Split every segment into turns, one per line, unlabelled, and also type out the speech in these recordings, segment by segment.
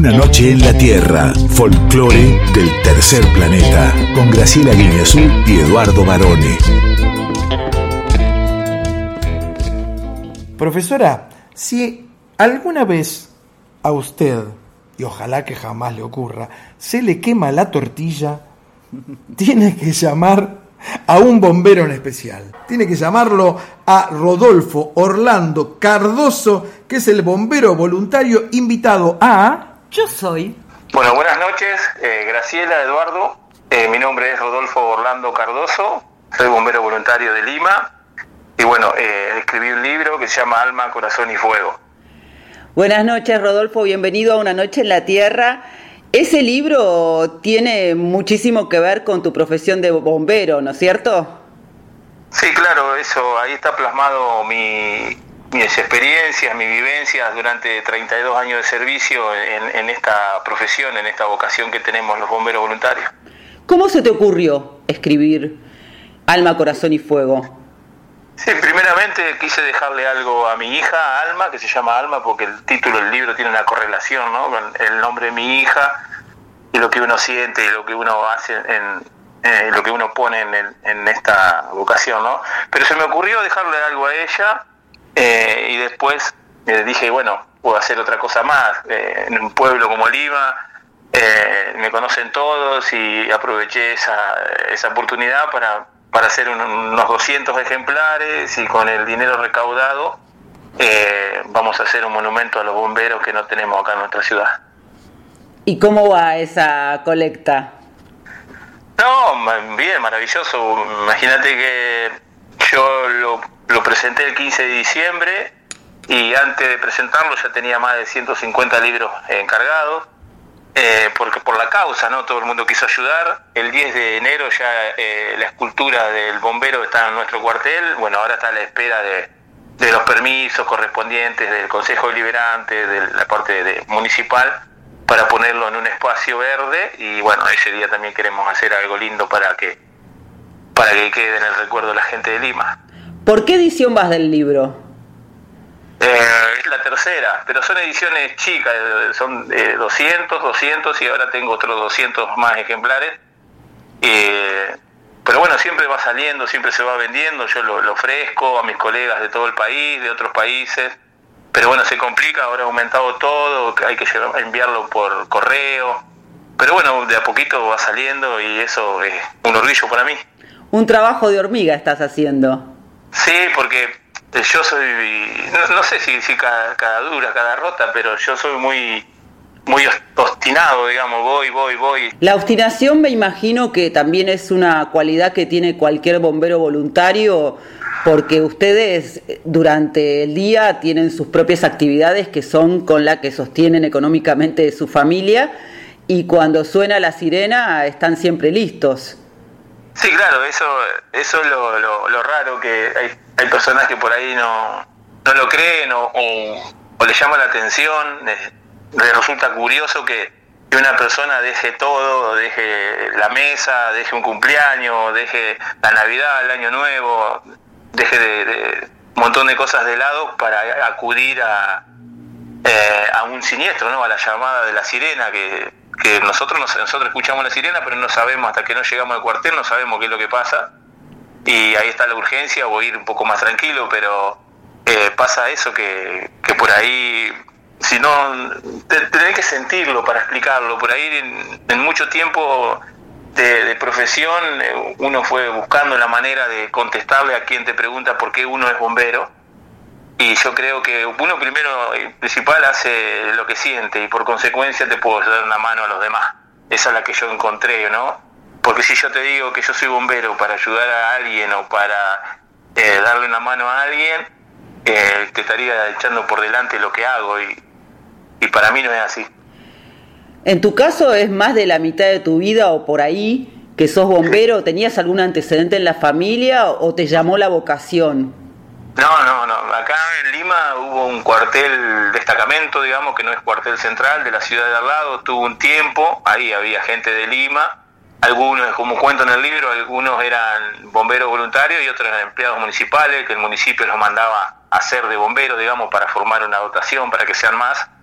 Una noche en la Tierra, folclore del tercer planeta, con Graciela Guiñazú y Eduardo Barone.
Profesora, si alguna vez a usted, y ojalá que jamás le ocurra, se le quema la tortilla, tiene que llamar a un bombero en especial. Tiene que llamarlo a Rodolfo Orlando Cardoso, que es el bombero voluntario invitado a...
Yo soy.
Bueno, buenas noches, Graciela, Eduardo. Mi nombre es Rodolfo Orlando Cardoso, soy bombero voluntario de Lima. Y bueno, escribí un libro que se llama Alma, Corazón y Fuego.
Buenas noches, Rodolfo, bienvenido a Una noche en la Tierra. Ese libro tiene muchísimo que ver con tu profesión de bombero, ¿no es cierto?
Sí, claro, eso, ahí está plasmado mis experiencias, mis vivencias durante 32 años de servicio en esta profesión, en esta vocación que tenemos los bomberos voluntarios.
¿Cómo se te ocurrió escribir Alma, Corazón y Fuego?
Sí, primeramente quise dejarle algo a mi hija, Alma, que se llama Alma porque el título del libro tiene una correlación, ¿no?, con el nombre de mi hija y lo que uno siente y lo que uno hace lo que uno pone en esta vocación, ¿no? Pero se me ocurrió dejarle algo a ella y después dije, bueno, puedo hacer otra cosa más. En un pueblo como Lima me conocen todos y aproveché esa oportunidad para hacer unos 200 ejemplares y con el dinero recaudado vamos a hacer un monumento a los bomberos que no tenemos acá en nuestra ciudad.
¿Y cómo va esa colecta?
No, bien, maravilloso. Imagínate que yo lo presenté el 15 de diciembre y antes de presentarlo ya tenía más de 150 libros encargados. Porque por la causa, ¿no? Todo el mundo quiso ayudar. El 10 de enero ya la escultura del bombero está en nuestro cuartel. Bueno, ahora está a la espera de los permisos correspondientes del Consejo Deliberante, de la parte municipal, para ponerlo en un espacio verde. Y bueno, ese día también queremos hacer algo lindo para que quede en el recuerdo de la gente de Lima.
¿Por qué edición vas del libro?
Es la tercera, pero son ediciones chicas, son 200 y ahora tengo otros 200 más ejemplares. Pero bueno, siempre va saliendo, siempre se va vendiendo, yo lo ofrezco a mis colegas de todo el país, de otros países. Pero bueno, se complica, ahora ha aumentado todo, hay que enviarlo por correo. Pero bueno, de a poquito va saliendo y eso es un orgullo para mí.
Un trabajo de hormiga estás haciendo.
Sí, porque yo soy, no sé si cada dura, cada rota, pero yo soy muy obstinado, digamos, voy.
La obstinación me imagino que también es una cualidad que tiene cualquier bombero voluntario, porque ustedes durante el día tienen sus propias actividades que son con las que sostienen económicamente su familia y cuando suena la sirena están siempre listos.
Sí, claro, eso es lo raro, que hay personas que por ahí no lo creen o le llama la atención. Le resulta curioso que una persona deje todo, deje la mesa, deje un cumpleaños, deje la Navidad, el Año Nuevo, deje de un montón de cosas de lado para acudir a un siniestro, ¿no? A la llamada de la sirena, que nosotros escuchamos la sirena, pero no sabemos, hasta que no llegamos al cuartel, no sabemos qué es lo que pasa. Y ahí está la urgencia, o ir un poco más tranquilo, pero pasa eso que por ahí, si no, tenés que sentirlo para explicarlo. Por ahí en mucho tiempo de profesión uno fue buscando la manera de contestarle a quien te pregunta por qué uno es bombero. Y yo creo que uno primero y principal hace lo que siente y por consecuencia te puedo dar una mano a los demás. Esa es la que yo encontré, ¿no? Porque si yo te digo que yo soy bombero para ayudar a alguien o para darle una mano a alguien, te estaría echando por delante lo que hago y para mí no es así.
En tu caso es más de la mitad de tu vida o por ahí que sos bombero. ¿Tenías algún antecedente en la familia o te llamó la vocación?
No. Acá en Lima hubo un cuartel destacamento, digamos, que no es cuartel central, de la ciudad de al lado. Tuvo un tiempo, ahí había gente de Lima. Algunos, como cuento en el libro, algunos eran bomberos voluntarios y otros eran empleados municipales, que el municipio los mandaba a hacer de bomberos, digamos, para formar una dotación, para que sean más.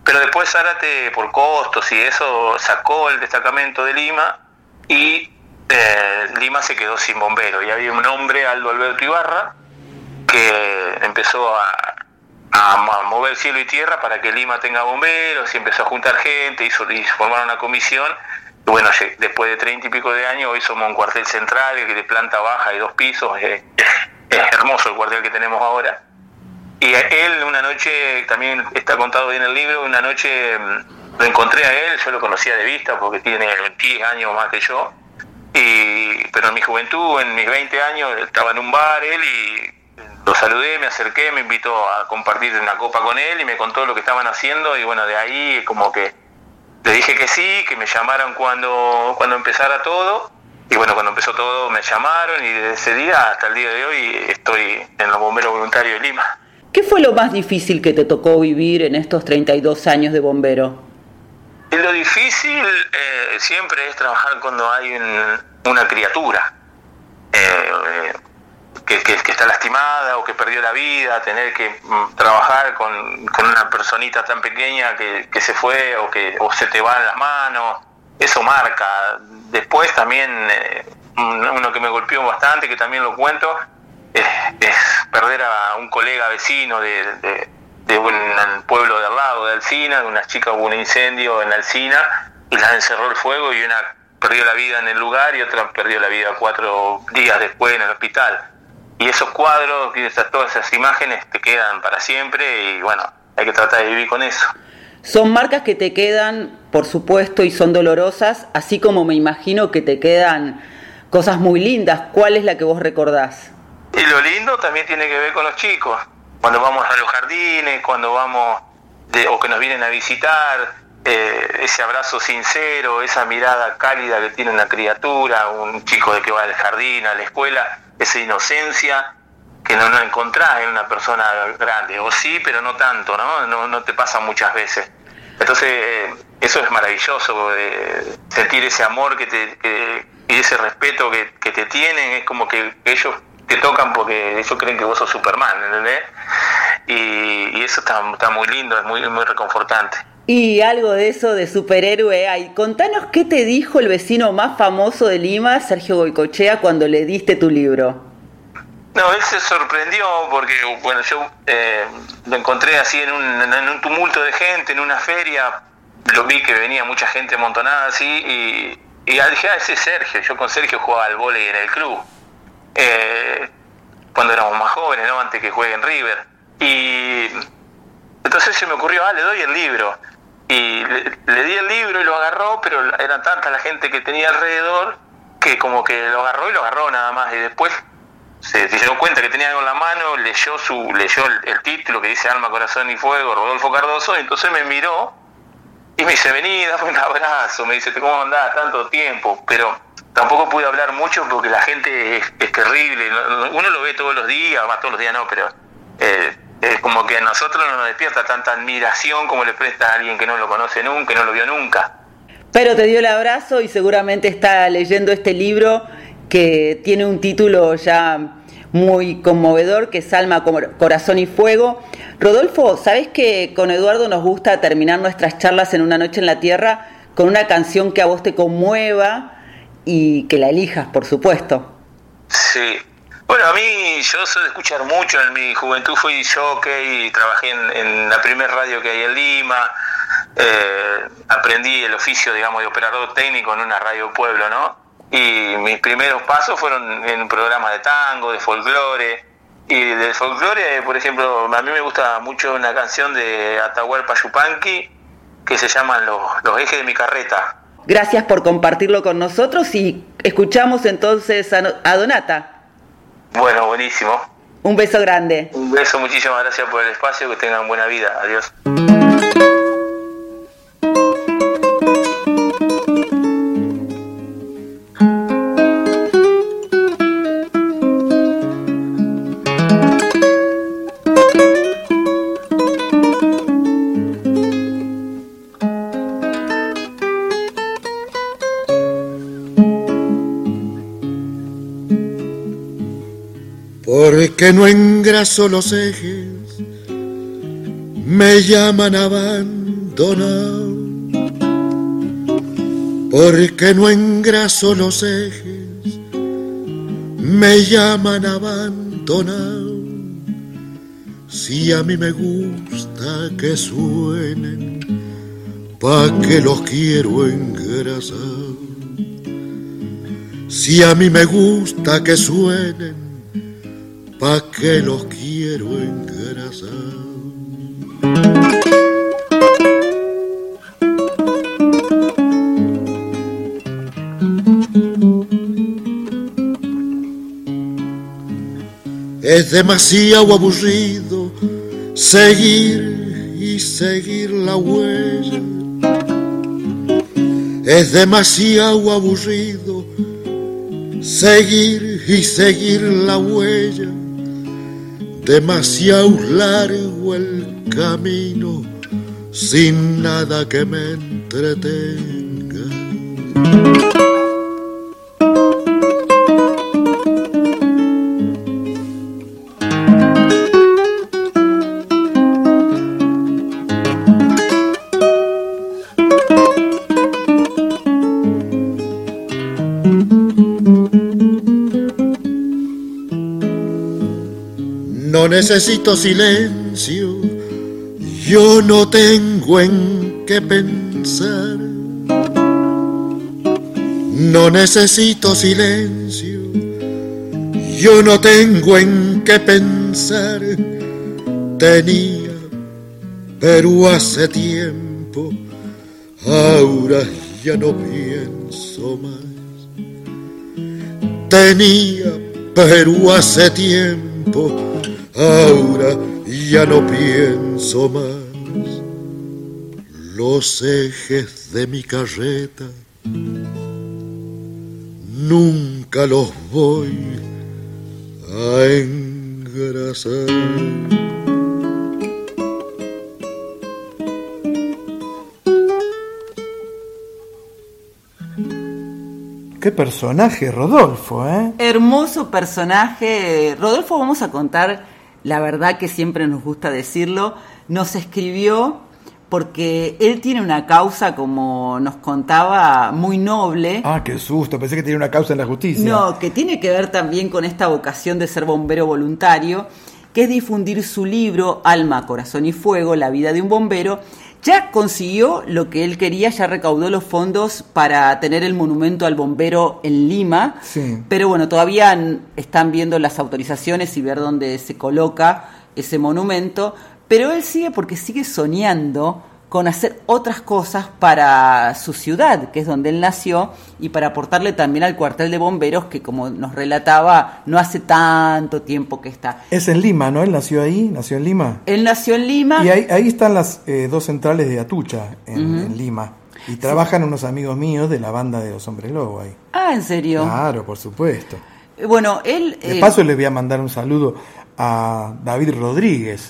pero después Zárate, por costos y eso, sacó el destacamento de Lima y Lima se quedó sin bomberos. Y había un hombre, Aldo Alberto Ibarra, que empezó a mover cielo y tierra para que Lima tenga bomberos, y empezó a juntar gente, y formaron una comisión. Y bueno, después de 30 y pico de años, hoy somos un cuartel central que de planta baja y 2 pisos. Es hermoso el cuartel que tenemos ahora. Y él, una noche, también está contado bien en el libro, una noche lo encontré a él, yo lo conocía de vista porque tiene 10 años más que yo, pero en mi juventud, en mis 20 años, estaba en un bar él, y lo saludé, me acerqué, me invitó a compartir una copa con él y me contó lo que estaban haciendo, y bueno, de ahí como que le dije que sí, que me llamaran cuando empezara todo. Y bueno, cuando empezó todo me llamaron, y desde ese día hasta el día de hoy estoy en los bomberos voluntarios de Lima.
¿Qué fue lo más difícil que te tocó vivir en estos 32 años de bombero?
Lo difícil siempre es trabajar cuando hay una criatura que está lastimada o que perdió la vida, tener que trabajar con una personita tan pequeña que se fue o se te va en las manos. Eso marca. Después también uno que me golpeó bastante, que también lo cuento, es perder a un colega vecino de un pueblo de al lado, de Alsina. De una chica, hubo un incendio en Alsina y la encerró el fuego, y una perdió la vida en el lugar y otra perdió la vida 4 días después en el hospital. Y esos cuadros, todas esas imágenes te quedan para siempre, y bueno, hay que tratar de vivir con eso.
Son marcas que te quedan, por supuesto, y son dolorosas, así como me imagino que te quedan cosas muy lindas. ¿Cuál es la que vos recordás?
Y lo lindo también tiene que ver con los chicos. Cuando vamos a los jardines, cuando vamos o que nos vienen a visitar, ese abrazo sincero, esa mirada cálida que tiene una criatura, un chico de que va al jardín, a la escuela, esa inocencia que no encontrás en una persona grande, o sí, pero no tanto, no te pasa muchas veces. Entonces eso es maravilloso, sentir ese amor y ese respeto que te tienen. Es como que ellos te tocan porque ellos creen que vos sos Superman, ¿entendés? Y eso está muy lindo, es muy, muy reconfortante.
Y algo de eso de superhéroe hay. Contanos qué te dijo el vecino más famoso de Lima, Sergio Goycochea, cuando le diste tu libro.
No, él se sorprendió porque, bueno, yo lo encontré así en un tumulto de gente, en una feria. Lo vi que venía mucha gente amontonada así, y dije, ese es Sergio. Yo con Sergio jugaba al vóley en el club, cuando éramos más jóvenes, ¿no? Antes que juegue en River. Y entonces se me ocurrió, le doy el libro. Y le di el libro y lo agarró, pero era tanta la gente que tenía alrededor que como que lo agarró nada más. Y después se dio cuenta que tenía algo en la mano, leyó el título que dice Alma, Corazón y Fuego, Rodolfo Cardoso, y entonces me miró y me dice, vení, dame un abrazo. Me dice, ¿cómo andás? Tanto tiempo. Pero tampoco pude hablar mucho porque la gente es terrible. Uno lo ve todos los días, más todos los días no, pero es como que a nosotros no nos despierta tanta admiración como le presta a alguien que no lo conoce nunca, que no lo vio nunca.
Pero te dio el abrazo y seguramente está leyendo este libro que tiene un título ya muy conmovedor, que es Alma, Corazón y Fuego. Rodolfo, ¿sabés que con Eduardo nos gusta terminar nuestras charlas en Una Noche en la Tierra con una canción que a vos te conmueva y que la elijas, por supuesto?
Sí. Bueno, a mí, yo soy de escuchar mucho. En mi juventud fui jockey y trabajé en la primer radio que hay en Lima. Aprendí el oficio, digamos, de operador técnico en una radio pueblo, ¿no? Y mis primeros pasos fueron en un programa de tango, de folclore. Y del folclore, por ejemplo, a mí me gusta mucho una canción de Atahualpa Yupanqui que se llama Los ejes de mi carreta.
Gracias por compartirlo con nosotros y escuchamos entonces a Donata.
Bueno, buenísimo.
Un beso grande.
Un beso, muchísimas gracias por el espacio, que tengan buena vida. Adiós.
Porque no engraso los ejes, me llaman abandono. abandonado, porque no engraso los ejes, me llaman abandonado. Si a mí me gusta que suenen, pa' que los quiero engrasar. Si a mí me gusta que suenen, pa' que los quiero engrasar. Es demasiado aburrido seguir y seguir la huella. Es demasiado aburrido seguir y seguir la huella. Demasiado largo el camino sin nada que me entretenga. No necesito silencio, yo no tengo en qué pensar. No necesito silencio, yo no tengo en qué pensar. Tenía, pero hace tiempo, ahora ya no pienso más. Tenía, pero hace tiempo, ahora ya no pienso más. Los ejes de mi carreta nunca los voy a engrasar.
Qué personaje, Rodolfo, ¿eh?
Hermoso personaje. Rodolfo, vamos a contar la verdad que siempre nos gusta decirlo. Nos escribió porque él tiene una causa, como nos contaba, muy noble.
Ah, qué susto, pensé que tenía una causa en la justicia.
No, que tiene que ver también con esta vocación de ser bombero voluntario, que es difundir su libro Alma, Corazón y Fuego, la vida de un bombero. Ya consiguió lo que él quería, ya recaudó los fondos para tener el monumento al bombero en Lima,
sí.
Pero bueno, todavía están viendo las autorizaciones y ver dónde se coloca ese monumento, pero él sigue porque sigue soñando con hacer otras cosas para su ciudad, que es donde él nació, y para aportarle también al cuartel de bomberos, que como nos relataba, no hace tanto tiempo que está.
Es en Lima, ¿no? Él nació ahí, nació en Lima.
Él nació en Lima.
Y ahí están las dos centrales de Atucha, en Lima. Y trabajan unos amigos míos de la banda de Los Hombres Lobo ahí.
Ah, ¿en serio?
Claro, por supuesto.
Bueno, él...
De paso les voy a mandar un saludo a David Rodríguez,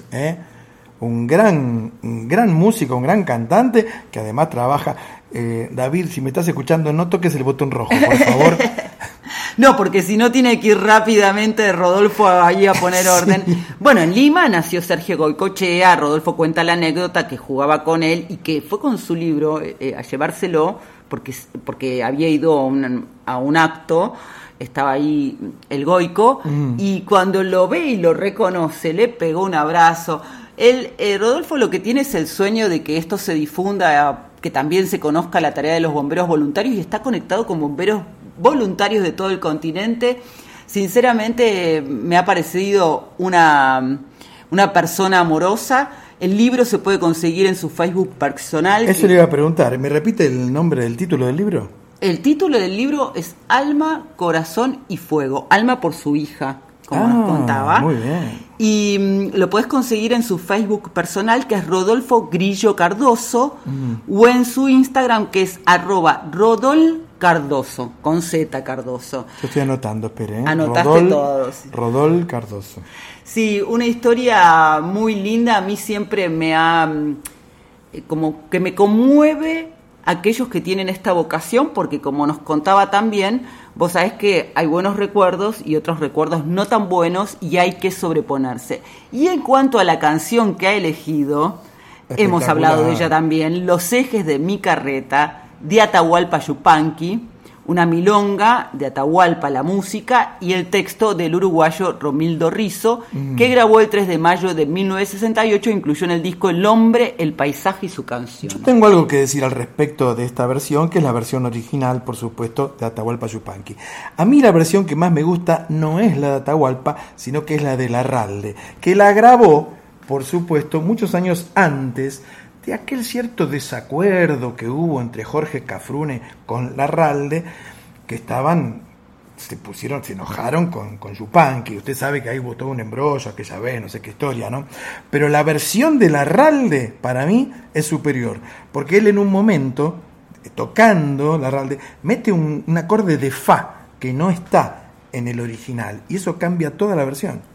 un gran músico, un gran cantante, que además trabaja. David, si me estás escuchando, no toques el botón rojo, por favor.
No, porque si no tiene que ir rápidamente Rodolfo ahí a poner orden. Sí. Bueno, en Lima nació Sergio Goicoechea. Rodolfo cuenta la anécdota que jugaba con él y que fue con su libro a llevárselo porque había ido a un acto. Estaba ahí el Goico y cuando lo ve y lo reconoce, le pegó un abrazo. Rodolfo lo que tiene es el sueño de que esto se difunda, que también se conozca la tarea de los bomberos voluntarios, y está conectado con bomberos voluntarios de todo el continente. Sinceramente me ha parecido una persona amorosa. El libro se puede conseguir en su Facebook personal.
Eso le iba a preguntar. ¿Me repite el nombre del título del libro? El
título del libro es Alma, Corazón y Fuego. Alma por su hija, como nos contaba.
Muy bien.
Y lo puedes conseguir en su Facebook personal, que es Rodolfo Grillo Cardoso, o en su Instagram, que es @rodolcardoso, con Z Cardoso.
Yo estoy anotando, espere.
Anotaste todos.
Rodol Cardoso.
Sí, una historia muy linda. A mí siempre me ha... como que me conmueve aquellos que tienen esta vocación, porque como nos contaba también, vos sabés que hay buenos recuerdos y otros recuerdos no tan buenos y hay que sobreponerse. Y en cuanto a la canción que ha elegido, hemos hablado de ella también, Los ejes de mi carreta, de Atahualpa Yupanqui, una milonga de Atahualpa, la música, y el texto del uruguayo Romildo Rizzo, que grabó el 3 de mayo de 1968 e incluyó en el disco El hombre, el paisaje y su canción.
Yo tengo algo que decir al respecto de esta versión, que es la versión original, por supuesto, de Atahualpa Yupanqui. A mí la versión que más me gusta no es la de Atahualpa, sino que es la de Larralde, que la grabó, por supuesto, muchos años antes de aquel cierto desacuerdo que hubo entre Jorge Cafrune con Larralde, que se enojaron con Yupanqui. Usted sabe que ahí hubo todo un embrollo aquella vez, no sé qué historia, ¿no? Pero la versión de Larralde, para mí, es superior, porque él en un momento, tocando Larralde, mete un acorde de fa que no está en el original, y eso cambia toda la versión.